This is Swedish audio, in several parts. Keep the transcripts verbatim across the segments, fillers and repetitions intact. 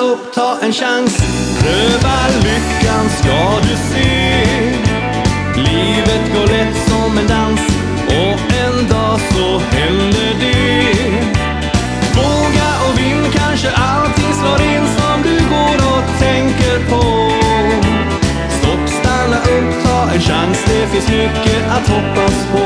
upp, ta en chans. Pröva lyckan ska du se. Livet går lätt som en dans, och en dag så händer det. Våga och vinn, kanske allting slår in som du går och tänker på. Stopp, stanna upp, ta en chans, det finns mycket att hoppas på.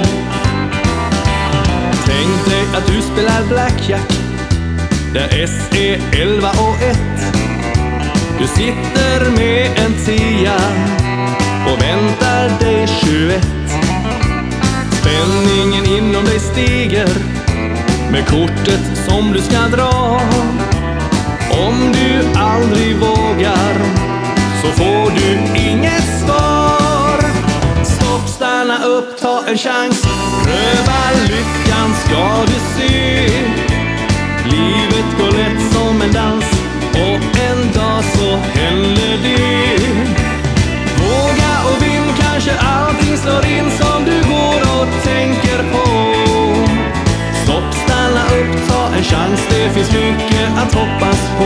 Tänk dig att du spelar blackjack, där S är elva och ett. Du sitter med en tia och väntar dig tjugoett. Spänningen inom dig stiger med kortet som du ska dra. Om du aldrig vågar så får du inget svar. Stopp, stanna upp, ta en chans. Pröva lyckan ska du se. Livet går lätt som en dans, och en dag så händer det. Våga och vinn, kanske allting slår in som du går och tänker på. Stopp, stanna upp, ta en chans, det finns mycket att hoppas på.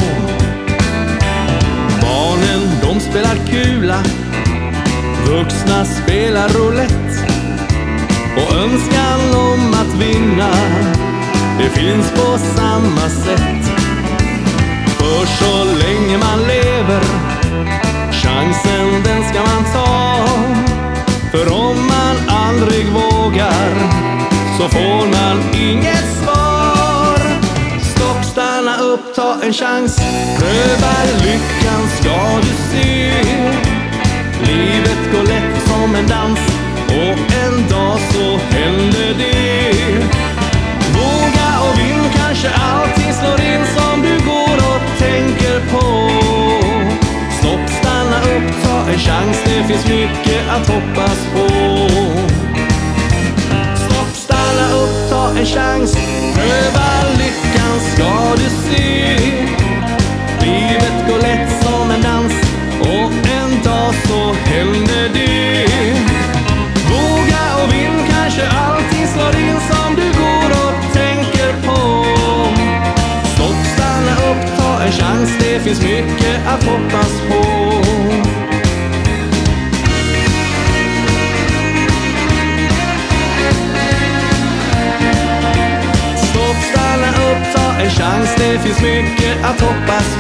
Barnen, de spelar kula, vuxna spelar roulette. Och önskan om att vinna, det finns på samma sätt. För så länge man lever, chansen den ska man ta. För om man aldrig vågar så får man inget svar. Stopp, stanna upp, ta en chans. Pröva lyckan ska du se. Livet går lätt som en dans, och en dag så händer det. Våga och vinn, kanske allting slår in som du går och tänker på. Stopp, stanna upp, ta en chans, det finns mycket att hoppas på. Stopp, stanna upp, ta en chans. Pröva lyckan ska du se. Livet går lätt som en dans, och en dag så händer det. Våga och vinn, kanske allting slår in som du går och tänker på. Stopp, stanna upp, ta en chans, det finns mycket att hoppas på. Stopp, stanna upp, ta en chans, det finns mycket att hoppas